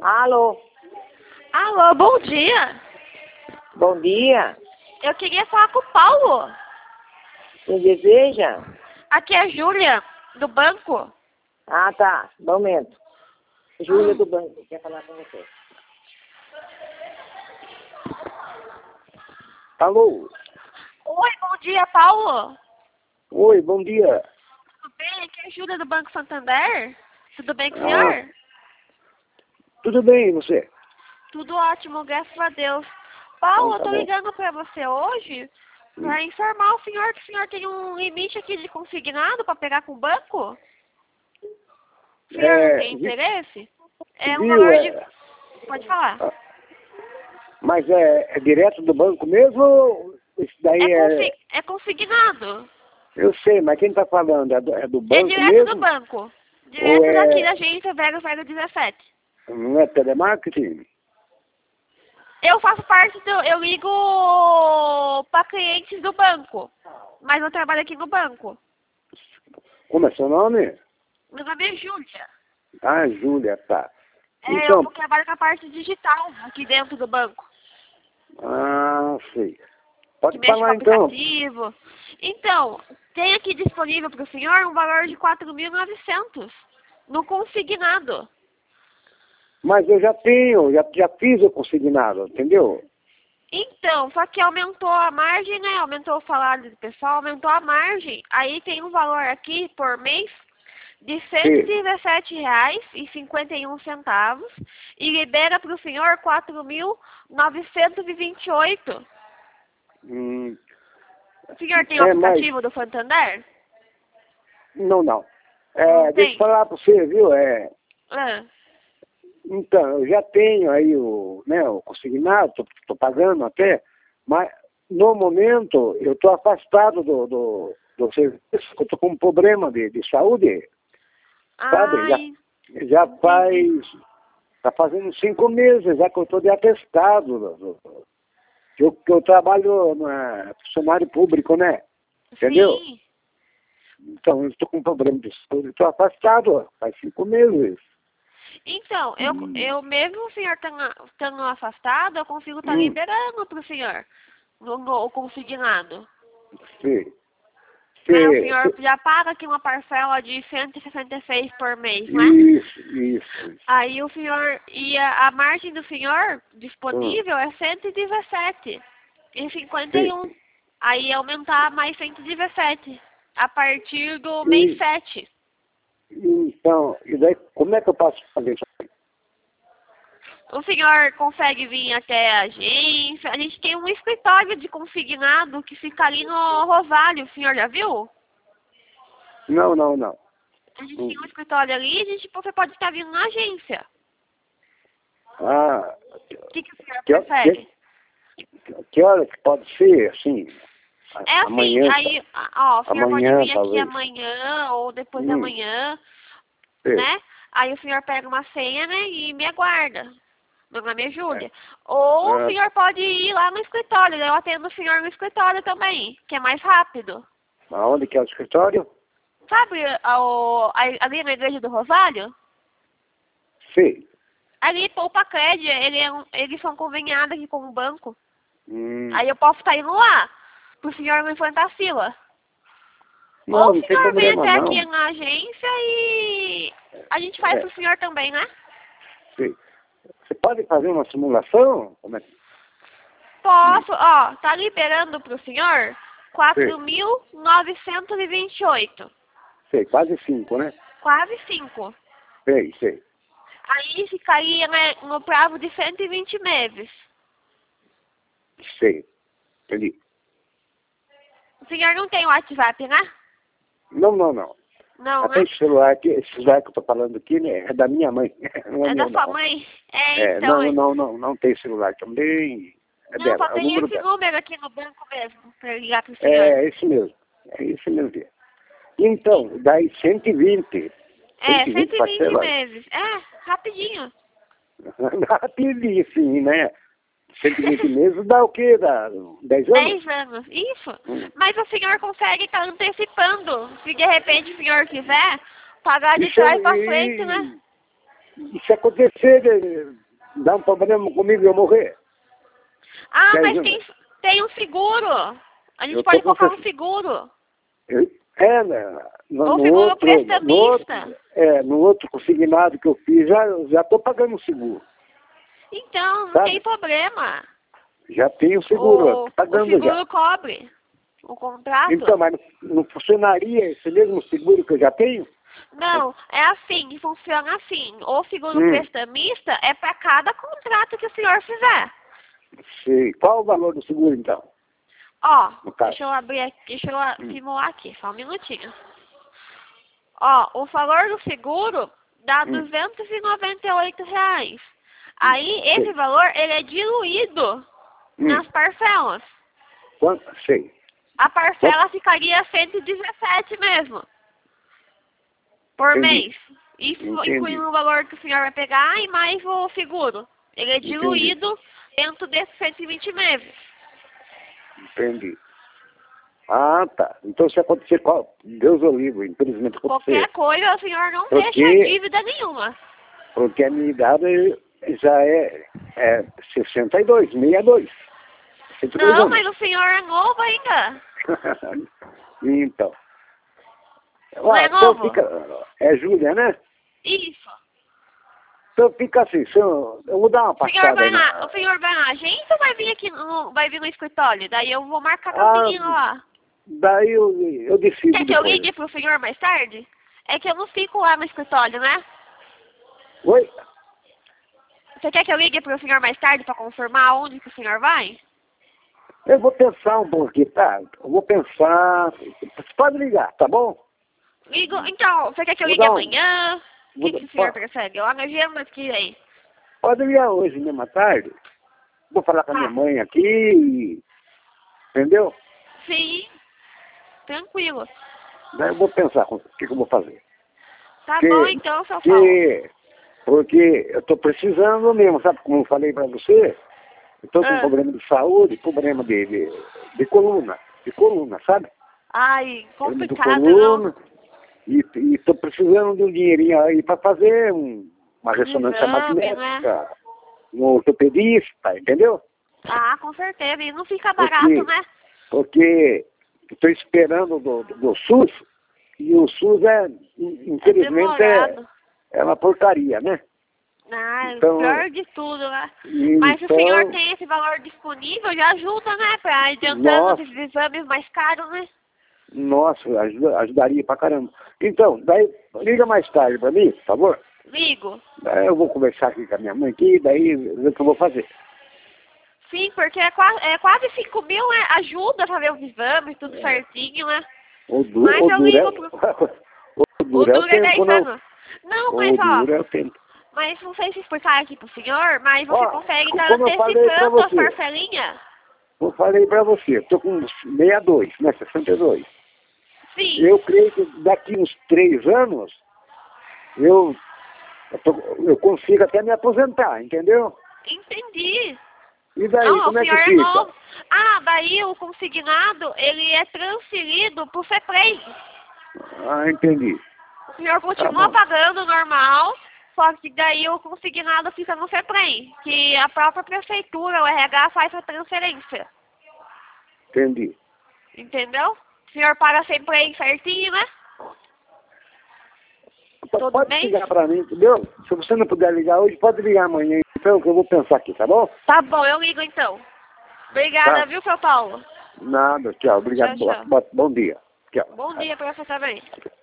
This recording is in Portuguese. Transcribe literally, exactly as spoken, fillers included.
Alô, Alô, bom dia. bom dia. Eu queria falar com o Paulo. Quem deseja? Aqui é a Júlia, do banco. Ah, tá. Dá um momento. Júlia do banco, quer falar com você. Alô? Oi, bom dia, Paulo. Oi, bom dia. Tudo bem? Aqui é a Júlia do Banco Santander. Tudo bem com o Ah. senhor? Tudo bem, e você? Tudo ótimo, graças a Deus. Paulo, Então, eu tá tô bom. ligando pra você hoje pra informar o senhor que o senhor tem um limite aqui de consignado pra pegar com o banco. O senhor É, não tem vi- interesse? É um viu, valor é- de... Pode falar. Ah, Mas é, é direto do banco mesmo ou isso daí É, é... consi... é consignado. Eu sei, mas quem tá falando? É do, é do É banco direto mesmo? do banco. Ou Direto é... daqui da agência Vega Vega dezessete. Não é telemarketing? Eu faço parte do... Eu ligo para clientes do banco. Mas eu trabalho aqui no banco. Como é seu nome? Meu nome é Júlia. Ah, Júlia, tá. É, Então, eu trabalho com a parte digital aqui dentro do banco. ah, sei. Que Pode mexe com falar então. aplicativo. Então, tem aqui disponível para o senhor um valor de quatro mil e novecentos no consignado. Mas eu já tenho, já, já fiz o consignado, entendeu? Então, só que aumentou a margem, né? Aumentou o salário do pessoal, aumentou a margem. Aí tem um valor aqui por mês de cento e dezessete reais e cinquenta e um centavos e libera para o senhor quatro mil novecentos e vinte e oito. Hum, O senhor tem o é, mas... aplicativo do Santander? Não, não. É, Não deixa tem? eu falar para você, viu? É, Ah, então, eu já tenho aí o, né, o consignado, estou pagando até, mas no momento eu estou afastado do, do, do serviço, eu estou com um problema de, de saúde, sabe? Já, ai, já faz, entendi. está fazendo cinco meses já que eu estou de atestado, do- do- que eu, que eu trabalho na funcionário público, né? Entendeu? Sim. Então, eu estou com um problema de saúde, estou afastado, ó, faz cinco meses. Então, eu, Hum. eu mesmo o senhor estando estando afastado, eu consigo estar Hum. liberando para o senhor no, no, o consignado. Sim. Né? O Sim, senhor sim. já paga aqui uma parcela de cento e sessenta e seis por mês, né? Isso, isso, isso. Aí o senhor, e a, a margem do senhor disponível Hum. é cento e dezessete e cinquenta e um. Aí aumentar mais cento e dezessete a partir do mês E, sete. então, e daí, como é que eu posso fazer isso? O senhor consegue vir até a agência. A gente tem um escritório de consignado que fica ali no Rosário. O senhor já viu? Não, não, não. A gente Hum. tem um escritório ali e a gente, você pode estar vindo na agência. Ah, O que, que o senhor que, prefere? que, que hora que pode ser, assim? A- É assim, amanhã, aí, ó, o senhor amanhã, pode vir aqui talvez. amanhã ou depois de Hum. amanhã, Sei. né? Aí o senhor pega uma senha, né, e me aguarda. Meu nome é Júlia. Ou o Ah, senhor pode ir lá no escritório, eu atendo o senhor no escritório também, que é mais rápido. aonde que é o escritório? Sabe a- o- a- ali na igreja do Rosário? Sei. Ali, Poupa Cred, ele é um, eles são conveniados aqui com o banco. Hum. Aí eu posso estar indo lá, pro senhor não enfrentar a fila. Não, Ou o não tem senhor vem problema, até não. aqui na agência e a gente faz É. pro senhor também, né? Sei. Você pode fazer uma simulação? Como é que... Posso, ó, tá liberando pro senhor quatro mil novecentos e vinte e oito. Sei, quase cinco, né? Quase cinco. Sei, sei. Aí ficaria, né, no prazo de cento e vinte meses. Sei. Entendi. O senhor não tem WhatsApp, né? Não, não, não. Não, Até né? esse celular aqui, esse celular que eu tô falando aqui, né, é da minha mãe. Não é, É meu, da sua não. mãe? É, É, então. não, é- não, não, não tem celular também. É Não, dela, só é o tem número esse dela. número aqui no banco mesmo, pra ligar pro senhor. É, esse mesmo. É esse mesmo. Então, daí cento e vinte. É, cento e vinte cento e vinte parcelas. meses. É, rapidinho. Rapidinho, sim, né? cento e vinte meses dá o quê? Dá dez anos? Dez anos, isso. Hum. Mas o senhor consegue estar antecipando. Se de repente o senhor quiser, pagar de Isso trás é- pra frente, né? e se acontecer, de, dar um problema comigo e eu morrer? Ah, Quer mas dizer, tem, tem um seguro. A gente eu pode tô colocar um confess- seguro. eu- é, né? No, Ou no seguro outro, no outro, prestamista. é, no outro consignado que eu fiz, já já estou pagando o seguro. Então, não Sabe? tem problema. Já tenho o seguro, O, tô pagando o seguro já. cobre o contrato. Então, mas não, não funcionaria esse mesmo seguro que eu já tenho? Não, é assim, funciona assim. O seguro Hum. prestamista é para cada contrato que o senhor fizer. Sei. Qual o valor do seguro, então? Ó, No caso. deixa eu abrir aqui, deixa eu a- simular aqui, só um minutinho. Ó, o valor do seguro dá Hum. duzentos e noventa e oito reais. Aí, esse Sei. valor, ele é diluído Hum. nas parcelas. Quanto? Sei. A parcela ficaria cento e dezessete mesmo. Por Entendi. mês. Isso Entendi. incluindo o valor que o senhor vai pegar e mais o seguro. Ele é Entendi. diluído dentro desses cento e vinte meses. Entendi. Ah, tá. Então se acontecer, qual? Deus o livre, infelizmente acontecer. Qualquer coisa, o senhor não Porque- deixa dívida nenhuma. Porque a minha idade já é, é sessenta e dois, sessenta e dois. sessenta e dois Não, anos. mas o senhor é novo ainda. Então. Não é então novo? fica, é Júlia, né? Isso. Então fica assim, se eu, eu vou dar uma O senhor, passada vai aí na, na... o senhor vai na agência ou vai vir aqui no, vai vir no escritório? Daí eu vou marcar com Ah, o menino lá. Daí eu, eu decido Quer que eu depois. ligue pro senhor mais tarde? É que eu não fico lá no escritório, né? Oi? Você quer que eu ligue pro senhor mais tarde pra confirmar onde que o senhor vai? Eu vou pensar um pouco aqui, tá? Eu vou pensar... Você pode ligar, tá bom? Ligo, então, você quer que eu Vou ligue dar um- amanhã? O vou que, dar- que o senhor pode- prefere? Eu agendo aqui aí. Pode ligar hoje mesmo à tarde. Vou falar com a minha Tá. mãe aqui e... Entendeu? Sim, tranquilo. Daí eu vou pensar o que, que eu vou fazer. Tá Que- bom então, seu Paulo. Que, porque eu estou precisando mesmo, sabe como eu falei para você? Eu estou com Ah. problema de saúde, problema de, de, de coluna, de coluna, sabe? Ai, Problema de complicado, coluna. não? E estou precisando de um dinheirinho aí para fazer um, uma ressonância Exame, magnética, um ortopedista, entendeu? Ah, com certeza. E não fica barato, Porque, né? porque estou esperando do, do, do SUS, e o SUS é, infelizmente, é, demorado. é uma porcaria, né? Ah, Então, pior de tudo, né? E Mas se o então, senhor tem esse valor disponível, já ajuda, né? Pra ir adiantando Nossa. esses exames mais caros, né? Nossa, ajuda, ajudaria pra caramba. Então, daí, liga mais tarde pra mim, por favor. Ligo. Daí eu vou conversar aqui com a minha mãe aqui, daí ver o que eu vou fazer. Sim, porque é quase, é quase cinco mil, né? Ajuda a fazer os exames, tudo certinho, né? O, du, Mas o eu duro é, ligo pro... o O duro é o duro é dez tempo, não. anos. Não, O mas ó, duro é o tempo. mas não sei se explicar aqui pro senhor, mas você Ó, consegue estar como eu falei pra antecipando as você. parcelinhas? Eu falei pra você, eu tô com sessenta e dois, né, sessenta e dois. Sim. Eu creio que daqui uns três anos, eu, eu, tô- eu consigo até me aposentar, entendeu? Entendi. E daí, Não, como o é que senhor é fica? novo. Ah, daí o consignado, ele é transferido pro FEPREM. Ah, entendi. O senhor Tá continua bom. pagando normal, só que daí o consignado fica no FEPREM, que a própria prefeitura, o R H, faz a transferência. Entendi. Entendeu? O senhor paga sempre aí certinho, né? Todo Pode mês? ligar pra mim, entendeu? Se você não puder ligar hoje, pode ligar amanhã, então, que eu vou pensar aqui, tá bom? Tá bom, eu ligo então. Obrigada, Tá. viu, seu Paulo? Nada, tchau. Obrigado. Tchau, tchau. Bo- bo- bom dia. Tchau. Bom dia pra você também.